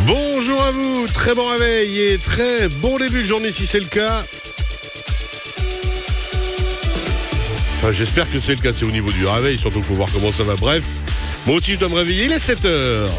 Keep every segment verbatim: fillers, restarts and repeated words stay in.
Bonjour à vous, très bon réveil et très bon début de journée si c'est le cas. Enfin, j'espère que c'est le cas, c'est au niveau du réveil, surtout qu'il faut voir comment ça va. Bref, moi aussi je dois me réveiller, il est sept heures.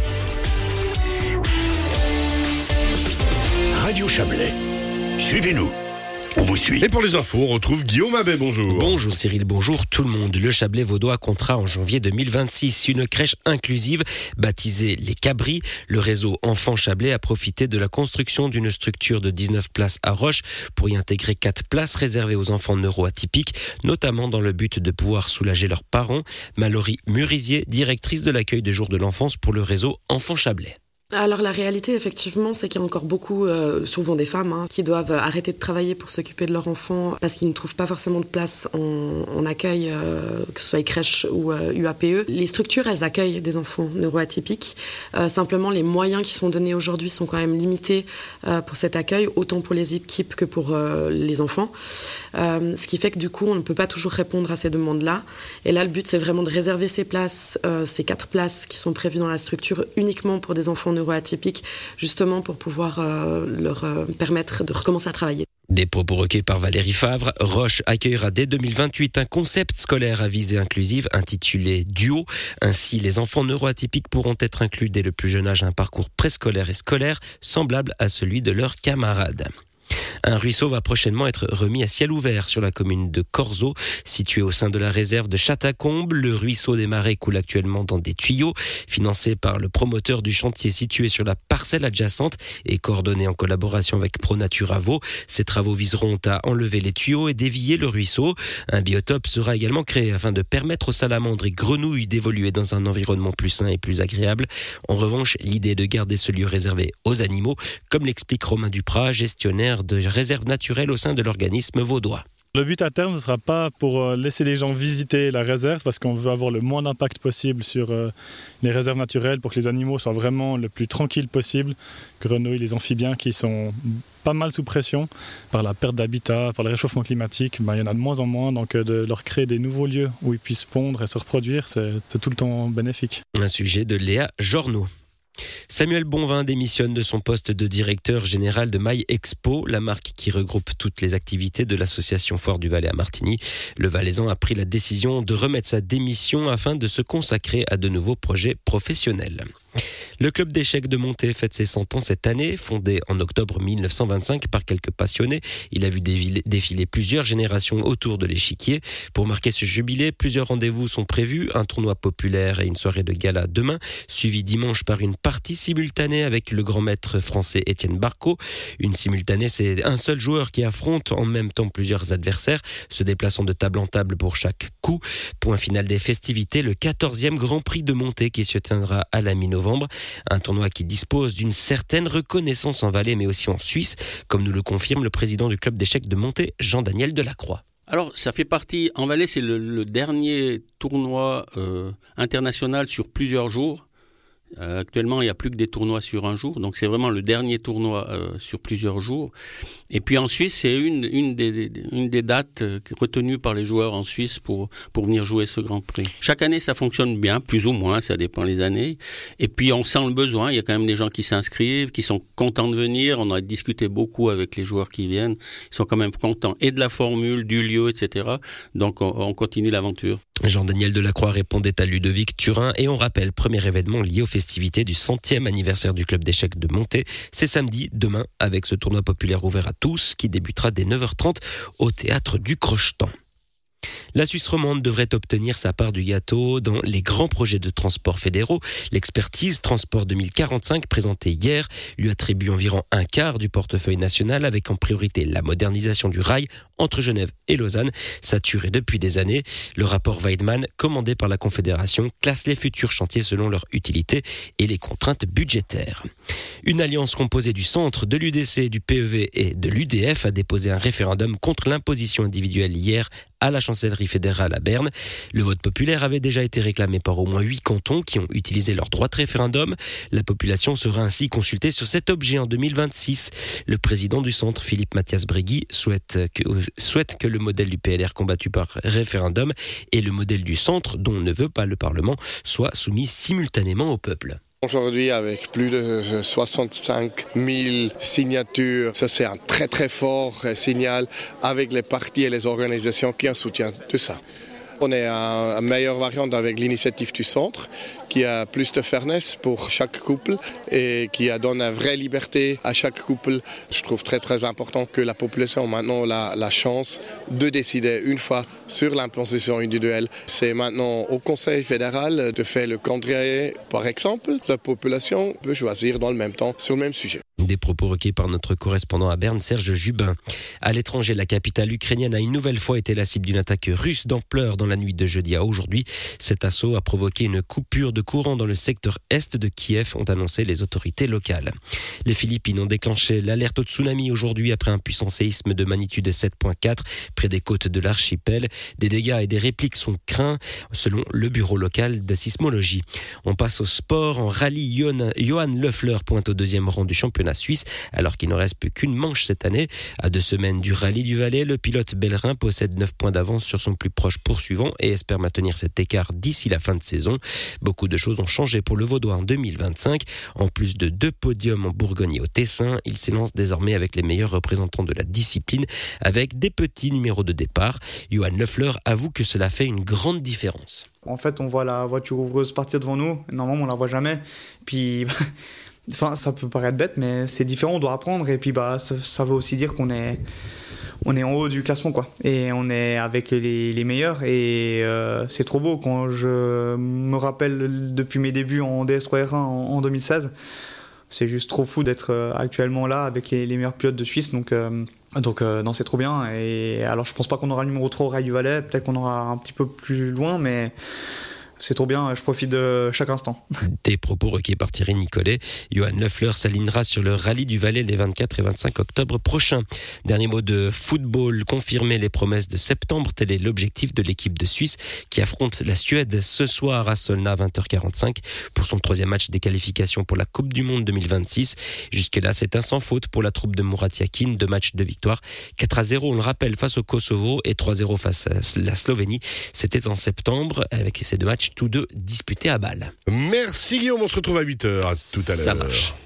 Radio Chablais, suivez-nous. On vous suit. Et pour les infos, on retrouve Guillaume Abbé, bonjour. Bonjour Cyril, bonjour tout le monde. Le Chablais vaudois comptera en janvier deux mille vingt-six une crèche inclusive baptisée Les Cabris. Le réseau Enfants Chablais a profité de la construction d'une structure de dix-neuf places à Roche pour y intégrer quatre places réservées aux enfants neuroatypiques, notamment dans le but de pouvoir soulager leurs parents. Mallory Murisier, directrice de l'accueil de jour de l'enfance pour le réseau Enfants Chablais. Alors la réalité effectivement c'est qu'il y a encore beaucoup, euh, souvent des femmes hein, qui doivent arrêter de travailler pour s'occuper de leurs enfants parce qu'ils ne trouvent pas forcément de place en, en accueil, euh, que ce soit crèche ou euh, U A P E. Les structures elles accueillent des enfants neuroatypiques, euh, simplement les moyens qui sont donnés aujourd'hui sont quand même limités euh, pour cet accueil, autant pour les équipes que pour euh, les enfants. Euh, ce qui fait que du coup on ne peut pas toujours répondre à ces demandes-là. Et là le but c'est vraiment de réserver ces places, euh, ces quatre places qui sont prévues dans la structure uniquement pour des enfants neuroatypiques, justement pour pouvoir euh, leur euh, permettre de recommencer à travailler. Des propos recueillis par Valérie Favre. Roche accueillera dès deux mille vingt-huit un concept scolaire à visée inclusive intitulé Duo. Ainsi, les enfants neuroatypiques pourront être inclus dès le plus jeune âge à un parcours préscolaire et scolaire semblable à celui de leurs camarades. Un ruisseau va prochainement être remis à ciel ouvert sur la commune de Corzo, située au sein de la réserve de Châtacombe. Le ruisseau des Marais coule actuellement dans des tuyaux, financé par le promoteur du chantier situé sur la parcelle adjacente et coordonné en collaboration avec ProNatura Vaud. Ces travaux viseront à enlever les tuyaux et dévier le ruisseau. Un biotope sera également créé afin de permettre aux salamandres et grenouilles d'évoluer dans un environnement plus sain et plus agréable. En revanche, l'idée est de garder ce lieu réservé aux animaux, comme l'explique Romain Duprat, gestionnaire de réserve naturelle au sein de l'organisme vaudois. Le but à terme, ce ne sera pas pour laisser les gens visiter la réserve parce qu'on veut avoir le moins d'impact possible sur les réserves naturelles pour que les animaux soient vraiment le plus tranquilles possible. Grenouilles, les amphibiens qui sont pas mal sous pression par la perte d'habitat, par le réchauffement climatique, ben, il y en a de moins en moins, donc de leur créer des nouveaux lieux où ils puissent pondre et se reproduire, c'est, c'est tout le temps bénéfique. Un sujet de Léa Jornaud. Samuel Bonvin démissionne de son poste de directeur général de My Expo, la marque qui regroupe toutes les activités de l'association Foire du Valais à Martigny. Le Valaisan a pris la décision de remettre sa démission afin de se consacrer à de nouveaux projets professionnels. Le club d'échecs de Monté fête ses cent ans cette année. Fondé en octobre mille neuf cent vingt-cinq par quelques passionnés, il a vu défiler plusieurs générations autour de l'échiquier. Pour marquer ce jubilé, plusieurs rendez-vous sont prévus. Un tournoi populaire et une soirée de gala demain, suivi dimanche par une partie simultanée avec le grand maître français Étienne Barcot. Une simultanée, c'est un seul joueur qui affronte en même temps plusieurs adversaires, se déplaçant de table en table pour chaque coup. Point final des festivités, le quatorzième Grand Prix de Monté qui se tiendra à la mi-novembre. Un tournoi qui dispose d'une certaine reconnaissance en Valais mais aussi en Suisse, comme nous le confirme le président du club d'échecs de Monté, Jean-Daniel Delacroix. Alors, ça fait partie, en Valais, c'est le, le dernier tournoi euh, international sur plusieurs jours. Euh, actuellement, il n'y a plus que des tournois sur un jour, donc c'est vraiment le dernier tournoi euh, sur plusieurs jours. Et puis en Suisse, c'est une, une, des, une des dates retenues par les joueurs en Suisse pour, pour venir jouer ce Grand Prix. Chaque année, ça fonctionne bien, plus ou moins, ça dépend les années. Et puis on sent le besoin, il y a quand même des gens qui s'inscrivent, qui sont contents de venir. On a discuté beaucoup avec les joueurs qui viennent, ils sont quand même contents et de la formule, du lieu, et cetera. Donc on, on continue l'aventure. Jean-Daniel Delacroix répondait à Ludovic Turin et on rappelle, premier événement lié aux festivités du centième anniversaire du club d'échecs de Monté. C'est samedi, demain, avec ce tournoi populaire ouvert à tous qui débutera dès neuf heures trente au théâtre du Crochetan. La Suisse romande devrait obtenir sa part du gâteau dans les grands projets de transport fédéraux. L'expertise Transport deux mille quarante-cinq présentée hier lui attribue environ un quart du portefeuille national avec en priorité la modernisation du rail entre Genève et Lausanne, saturé depuis des années. Le rapport Weidmann, commandé par la Confédération, classe les futurs chantiers selon leur utilité et les contraintes budgétaires. Une alliance composée du Centre, de l'U D C, du P E V et de l'U D F a déposé un référendum contre l'imposition individuelle hier à la chancellerie fédérale à Berne. Le vote populaire avait déjà été réclamé par au moins huit cantons qui ont utilisé leur droit de référendum. La population sera ainsi consultée sur cet objet en deux mille vingt-six. Le président du centre, Philippe Mathias Bregui, souhaite que, souhaite que le modèle du P L R combattu par référendum et le modèle du centre, dont ne veut pas le Parlement, soient soumis simultanément au peuple. Aujourd'hui, avec plus de soixante-cinq mille signatures, ça c'est un très très fort signal avec les partis et les organisations qui en soutiennent tout ça. On est à une meilleure variante avec l'initiative du centre qui a plus de fairness pour chaque couple et qui donne une vraie liberté à chaque couple. Je trouve très très important que la population a maintenant la, la chance de décider une fois sur l'implantation individuelle. C'est maintenant au Conseil fédéral de faire le calendrier. Par exemple, la population peut choisir dans le même temps sur le même sujet. Des propos recueillis par notre correspondant à Berne, Serge Jubin. À l'étranger, la capitale ukrainienne a une nouvelle fois été la cible d'une attaque russe d'ampleur dans la nuit de jeudi à aujourd'hui. Cet assaut a provoqué une coupure de courant dans le secteur est de Kiev, ont annoncé les autorités locales. Les Philippines ont déclenché l'alerte au tsunami aujourd'hui après un puissant séisme de magnitude sept virgule quatre près des côtes de l'archipel. Des dégâts et des répliques sont craints selon le bureau local de sismologie. On passe au sport. En rallye, Johan Loeffler pointe au deuxième rang du championnat suisse alors qu'il ne reste plus qu'une manche cette année. À deux semaines du rallye du Valais, le pilote belgerin possède neuf points d'avance sur son plus proche poursuivant et espère maintenir cet écart d'ici la fin de saison. Beaucoup de choses ont changé pour le Vaudois en deux mille vingt-cinq. En plus de deux podiums en Bourgogne et au Tessin, il s'élance désormais avec les meilleurs représentants de la discipline avec des petits numéros de départ. Johan Loeffler avoue que cela fait une grande différence. En fait, on voit la voiture ouvreuse partir devant nous. Normalement, on la voit jamais. Puis... Enfin, ça peut paraître bête, mais c'est différent, on doit apprendre. Et puis, bah, ça, ça veut aussi dire qu'on est, on est en haut du classement, quoi. Et on est avec les, les meilleurs. Et euh, c'est trop beau. Quand je me rappelle depuis mes débuts en D S trois R un en, en deux mille seize, c'est juste trop fou d'être actuellement là avec les, les meilleurs pilotes de Suisse. Donc, euh, donc euh, non, c'est trop bien. Et alors, je pense pas qu'on aura le numéro trois au Rail du Valais. Peut-être qu'on aura un petit peu plus loin, mais... c'est trop bien, je profite de chaque instant. Des propos recueillis par Thierry Nicolet. Johan Loeffler s'alignera sur le rallye du Valais les vingt-quatre et vingt-cinq octobre prochains. Dernier mot de football, confirmer les promesses de septembre. Tel est l'objectif de l'équipe de Suisse qui affronte la Suède ce soir à Solna à vingt heures quarante-cinq pour son troisième match des qualifications pour la Coupe du Monde deux mille vingt-six. Jusque-là, c'est un sans faute pour la troupe de Murat Yakin. Deux matchs de victoire. quatre à zéro, on le rappelle, face au Kosovo et trois à zéro face à la Slovénie. C'était en septembre avec ces deux matchs tous deux disputés à Bâle. Merci Guillaume, on se retrouve à huit heures. À tout à l'heure. Ça marche.